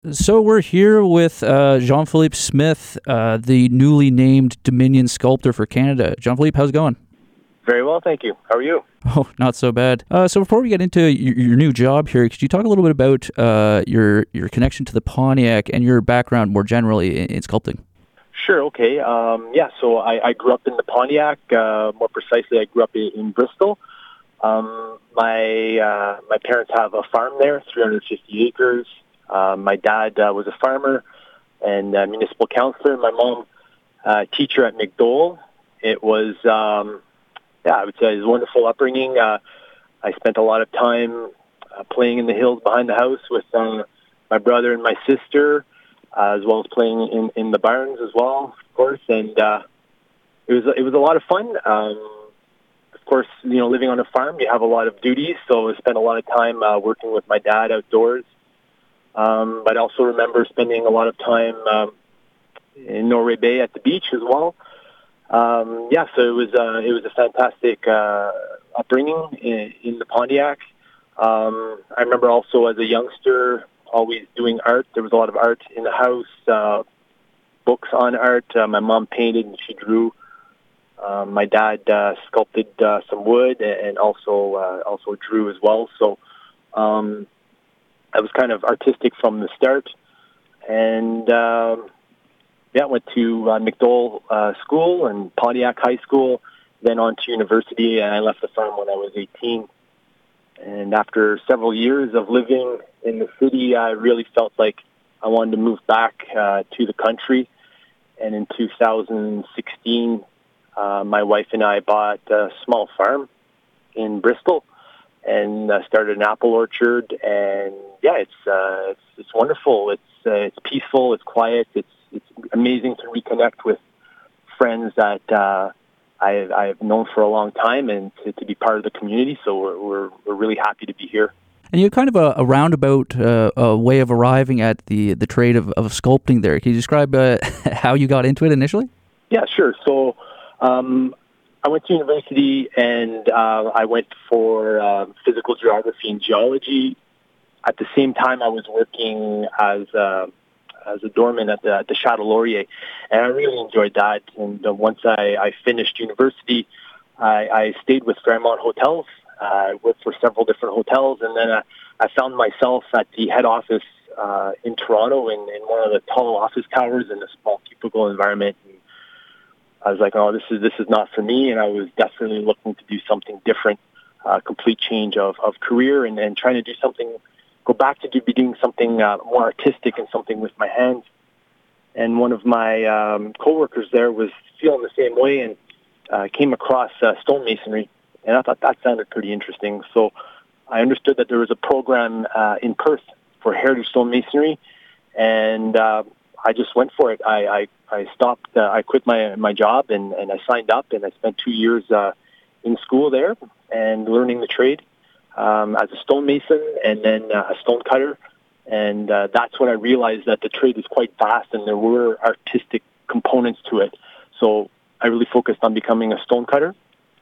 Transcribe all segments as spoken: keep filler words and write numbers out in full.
So we're here with uh, Jean-Philippe Smith, uh, the newly named Dominion Sculptor for Canada. Jean-Philippe, how's it going? Very well, thank you. How are you? Oh, not so bad. Uh, so before we get into your, your new job here, could you talk a little bit about uh, your your connection to the Pontiac and your background more generally in, in sculpting? Sure, okay. Um, yeah, so I, I grew up in the Pontiac. Uh, more precisely, I grew up in, in Bristol. Um, my uh, my parents have a farm there, three hundred fifty acres. Uh, my dad uh, was a farmer and a municipal councillor. My mom, uh, teacher at McDowell. It was, um, yeah, I would say it was a wonderful upbringing. Uh, I spent a lot of time uh, playing in the hills behind the house with uh, my brother and my sister, uh, as well as playing in, in the barns as well, of course. And uh, it was it was a lot of fun. Um, of course, you know, living on a farm, you have a lot of duties, so I spent a lot of time uh, working with my dad outdoors. Um, but I also remember spending a lot of time um, in Norway Bay at the beach as well. Um, yeah, so it was uh, it was a fantastic uh, upbringing in, in the Pontiac. Um, I remember also as a youngster always doing art. There was a lot of art in the house, uh, books on art. Uh, my mom painted and she drew. Um, my dad uh, sculpted uh, some wood and also uh, also drew as well. So. Um, I was kind of artistic from the start, and um, yeah, went to uh, McDowell uh, School and Pontiac High School, then on to university, and I left the farm when I was eighteen. And after several years of living in the city, I really felt like I wanted to move back uh, to the country. And in two thousand sixteen, uh, my wife and I bought a small farm in Bristol and uh, started an apple orchard. And yeah, it's uh, it's, it's wonderful. It's uh, it's peaceful. It's quiet. It's it's amazing to reconnect with friends that uh, I've I've known for a long time and to, to be part of the community. So we're we're we're really happy to be here. And you have kind of a, a roundabout uh, a way of arriving at the the trade of, of sculpting there. Can you describe uh, how you got into it initially? Yeah, sure. So. Um, I went to university and uh, I went for uh, physical geography and geology. At the same time, I was working as a, as a doorman at the, at the Chateau Laurier, and I really enjoyed that. And uh, once I, I finished university, I, I stayed with Fairmont Hotels. Uh, I worked for several different hotels, and then I, I found myself at the head office uh, in Toronto in, in one of the tall office towers in a small cubicle environment. And I was like, oh, this is this is not for me, and I was definitely looking to do something different, uh, complete change of, of career, and, and trying to do something, go back to do, be doing something uh, more artistic and something with my hands. And one of my um, coworkers there was feeling the same way and uh, came across uh, stonemasonry, and I thought that sounded pretty interesting. So I understood that there was a program uh, in Perth for heritage stonemasonry, and uh, I just went for it. I I, I stopped. Uh, I quit my my job and, and I signed up, and I spent two years uh, in school there and learning the trade um, as a stonemason and then uh, a stone cutter. And uh, that's when I realized that the trade is quite vast and there were artistic components to it. So I really focused on becoming a stone cutter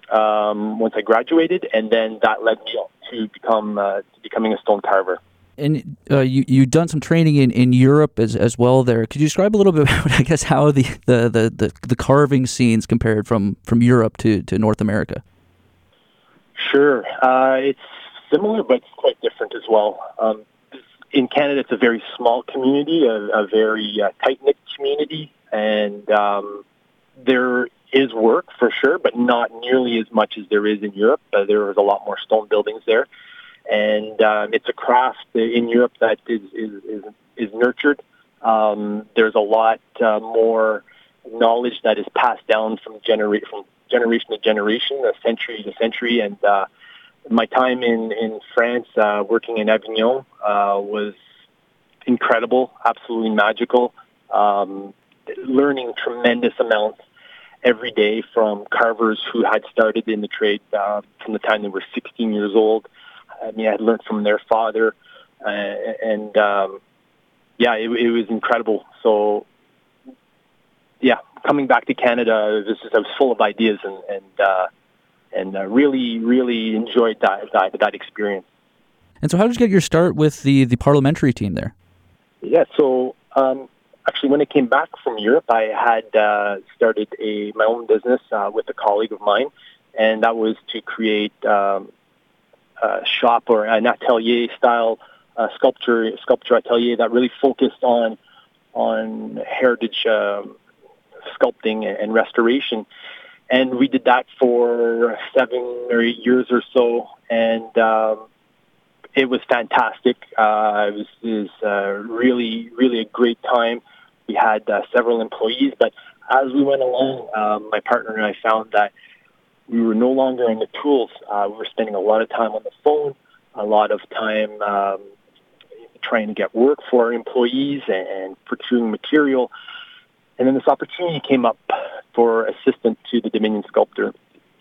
um, once I graduated, and then that led me to become uh, to becoming a stone carver. And uh, you you've done some training in, in Europe as as well. There, could you describe a little bit about, I guess, how the, the, the, the, the carving scenes compared from, from Europe to, to North America? Sure, uh, it's similar, but it's quite different as well. Um, in Canada, it's a very small community, a, a very uh, tight knit community, and um, there is work for sure, but not nearly as much as there is in Europe. Uh, there is a lot more stone buildings there. And um, it's a craft in Europe that is is, is, is nurtured. Um, there's a lot uh, more knowledge that is passed down from, genera- from generation to generation, uh, century to century. And uh, my time in, in France, uh, working in Avignon, uh, was incredible, absolutely magical, um, learning tremendous amounts every day from carvers who had started in the trade uh, from the time they were sixteen years old. I mean, I had learned from their father, uh, and um, yeah, it, it was incredible. So, yeah, coming back to Canada, this is, I was full of ideas and and uh, and uh, really, really enjoyed that, that that experience. And so, how did you get your start with the, the parliamentary team there? Yeah, so um, actually when I came back from Europe, I had uh, started a my own business uh, with a colleague of mine, and that was to create um, a shop or an atelier style uh, sculpture sculpture atelier that really focused on on heritage um, sculpting and restoration. And we did that for seven or eight years or so, and um, it was fantastic. Uh, it was, it was uh, really, really a great time. We had uh, several employees, but as we went along, um, my partner and I found that we were no longer on the tools. Uh, we were spending a lot of time on the phone, a lot of time um, trying to get work for our employees and, and procuring material. And then this opportunity came up for assistant to the Dominion sculptor.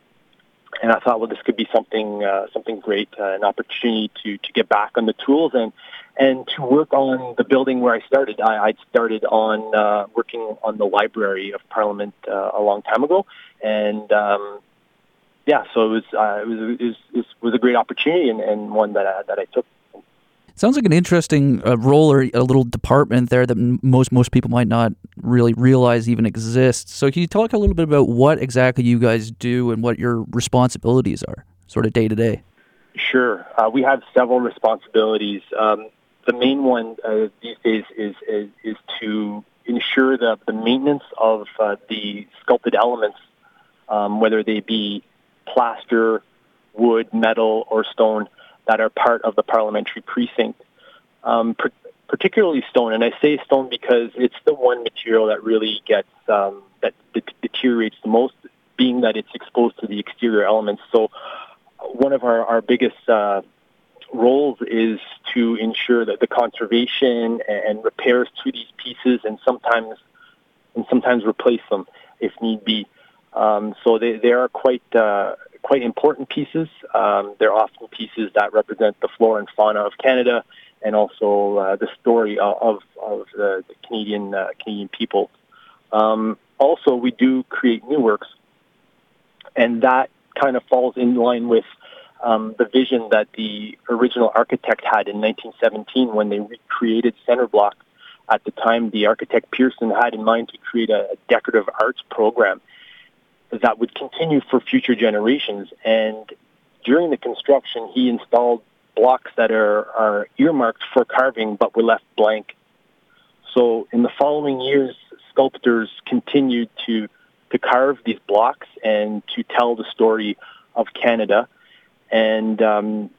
And I thought, well, this could be something uh, something great, uh, an opportunity to, to get back on the tools and and to work on the building where I started. I, I'd started on uh, working on the Library of Parliament uh, a long time ago, and um, yeah, so it was uh, it was it was, it was a great opportunity and, and one that I, that I took. Sounds like an interesting uh, role or a little department there that m- most most people might not really realize even exists. So can you talk a little bit about what exactly you guys do and what your responsibilities are, sort of day to day? Sure. Uh, we have several responsibilities. Um, the main one uh, these days is, is is to ensure the, the maintenance of uh, the sculpted elements, um, whether they be plaster, wood, metal, or stone, that are part of the parliamentary precinct, um, per- particularly stone. And I say stone because it's the one material that really gets, um, that de- deteriorates the most, being that it's exposed to the exterior elements. So one of our, our biggest uh, roles is to ensure that the conservation and repairs to these pieces and sometimes and sometimes replace them if need be. Um, so they, they are quite uh, quite important pieces. Um, they're often pieces that represent the flora and fauna of Canada and also uh, the story of, of, of the, the Canadian uh, Canadian people. Um, also, we do create new works, and that kind of falls in line with um, the vision that the original architect had in nineteen seventeen when they recreated Center Block. At the time, the architect Pearson had in mind to create a, a decorative arts program that would continue for future generations. And during the construction, he installed blocks that are, are earmarked for carving but were left blank. So in the following years, sculptors continued to, to carve these blocks and to tell the story of Canada. And um,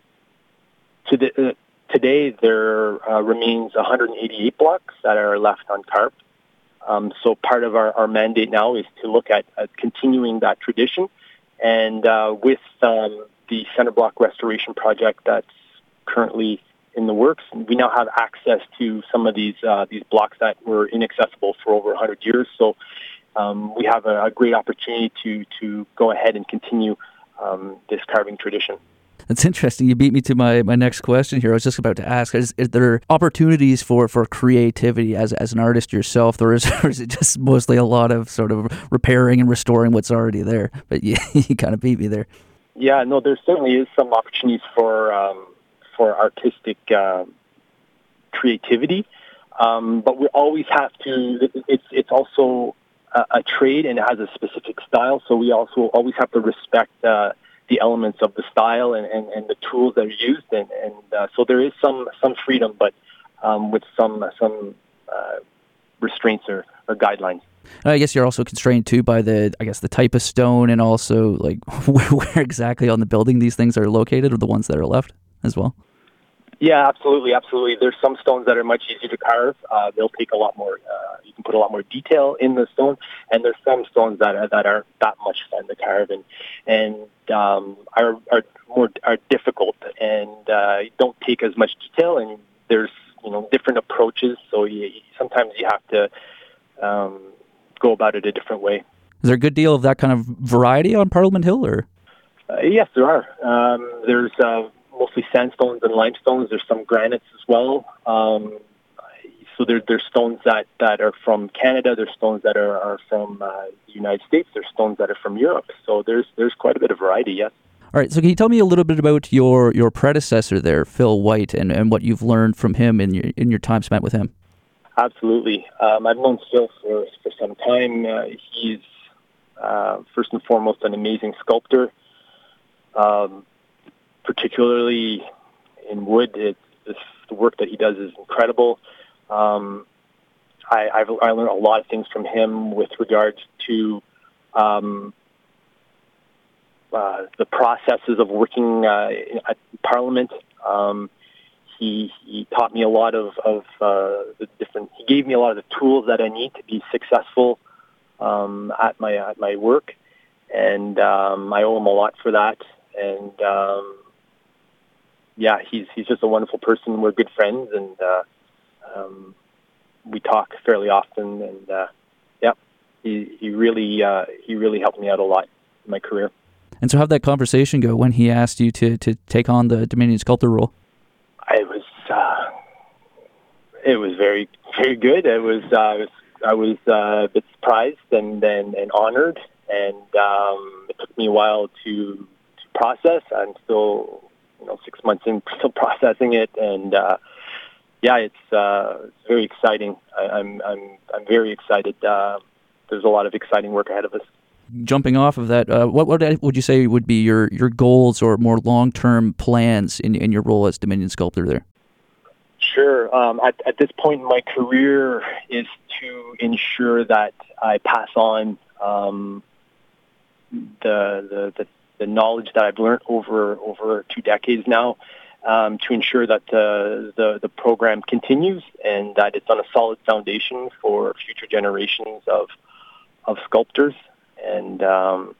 to the, uh, today, there uh, remains one hundred eighty-eight blocks that are left uncarved. Um, so part of our, our mandate now is to look at, at continuing that tradition. And uh, with um, the Center Block Restoration Project that's currently in the works, we now have access to some of these uh, these blocks that were inaccessible for over one hundred years. So um, we have a, a great opportunity to, to go ahead and continue um, this carving tradition. That's interesting. You beat me to my, my next question here. I was just about to ask, is, is there opportunities for, for creativity as as an artist yourself, or is, or is it just mostly a lot of sort of repairing and restoring what's already there? But you, you kind of beat me there. Yeah, no, there certainly is some opportunities for um, for artistic uh, creativity, um, but we always have to, it's, it's also a, a trade and it has a specific style, so we also always have to respect uh, the elements of the style and, and, and the tools that are used, and, and uh, so there is some some freedom, but um, with some some uh, restraints or, or guidelines. I guess you're also constrained too by the I guess the type of stone and also like where, where exactly on the building these things are located, or the ones that are left as well. Yeah, absolutely, absolutely. There's some stones that are much easier to carve. Uh, they'll take a lot more. Uh, you can put a lot more detail in the stone, and there's some stones that are, that are that much fun to carve and and um, are are more are difficult and uh, don't take as much detail. And there's you know different approaches, so you, sometimes you have to um, go about it a different way. Is there a good deal of that kind of variety on Parliament Hill, or? Uh, yes, there are. Um, there's. Uh, mostly sandstones and limestones. There's some granites as well. Um, so there, there's stones that, that are from Canada. There's stones that are, are from uh, the United States. There's stones that are from Europe. So there's there's quite a bit of variety, yes. All right, so can you tell me a little bit about your, your predecessor there, Phil White, and, and what you've learned from him in your in your time spent with him? Absolutely. Um, I've known Phil for, for some time. Uh, he's uh, first and foremost an amazing sculptor, um, particularly in wood. It, it's, the work that he does is incredible. Um, I, I've I learned a lot of things from him with regards to um, uh, the processes of working uh, at Parliament. Um, he he taught me a lot of of uh, the different. He gave me a lot of the tools that I need to be successful um, at my at my work, and um, I owe him a lot for that. And um, yeah, he's he's just a wonderful person. We're good friends, and uh, um, we talk fairly often. And uh, yeah, he he really uh, he really helped me out a lot in my career. And so how'd that conversation go when he asked you to, to take on the Dominion Sculptor role? I was, uh, it was very, very good. It was, uh, I was, I was uh, a bit surprised and, and, and honored, and um, it took me a while to, to process. I'm still, you know, six months in, still processing it, and uh, yeah, it's, uh, it's very exciting. I, I'm, I'm, I'm very excited. Uh, there's a lot of exciting work ahead of us. Jumping off of that, uh, what, what would you say would be your, your goals or more long-term plans in, in your role as Dominion Sculptor there? Sure. Um, at, at this point in my career is to ensure that I pass on um, the, the, the, the knowledge that I've learned over, over two decades now, um, to ensure that uh, the, the program continues and that it's on a solid foundation for future generations of, of sculptors. And um,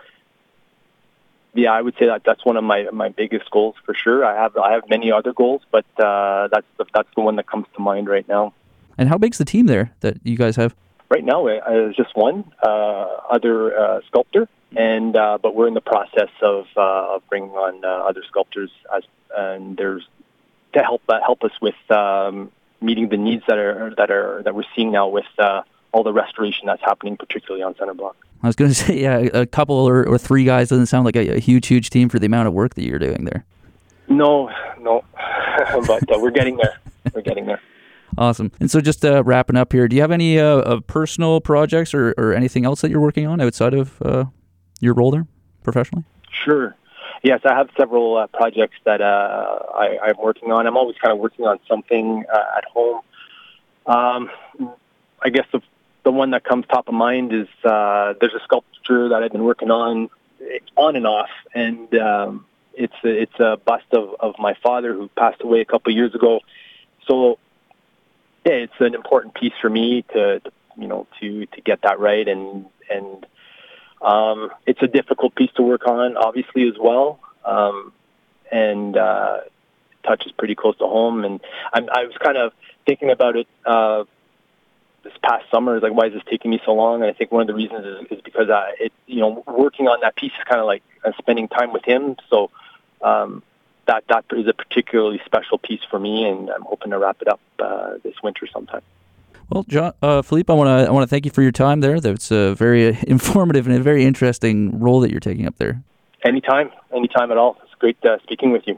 yeah, I would say that that's one of my, my biggest goals for sure. I have I have many other goals, but uh, that's the, that's the one that comes to mind right now. And how big's the team there that you guys have? Right now, it's just one uh, other uh, sculptor, and uh, but we're in the process of, uh, of bringing on uh, other sculptors, as and there's to help uh, help us with um, meeting the needs that are that are that we're seeing now with uh, all the restoration that's happening, particularly on Center Block. I was going to say, yeah, a couple or, or three guys doesn't sound like a, a huge, huge team for the amount of work that you're doing there. No, no, but uh, we're getting there. We're getting there. Awesome. And so just uh, wrapping up here, do you have any uh, uh, personal projects or, or anything else that you're working on outside of uh, your role there professionally? Sure. Yes, I have several uh, projects that uh, I, I'm working on. I'm always kind of working on something uh, at home. Um, I guess the The one that comes top of mind is uh, there's a sculpture that I've been working on on and off, and um, it's a, it's a bust of, of my father who passed away a couple of years ago. So yeah, it's an important piece for me to, to you know to, to get that right, and and um, it's a difficult piece to work on, obviously as well, um, and uh, touches pretty close to home. And I'm, I was kind of thinking about it. Uh, This past summer is like, why is this taking me so long? And I think one of the reasons is, is because I, it, you know, working on that piece is kind of like uh, spending time with him. So um, that that is a particularly special piece for me, and I'm hoping to wrap it up uh, this winter sometime. Well, John, uh, Philippe, I want to I want to thank you for your time there. That's a very informative and a very interesting role that you're taking up there. Anytime, anytime at all. It's great uh, speaking with you.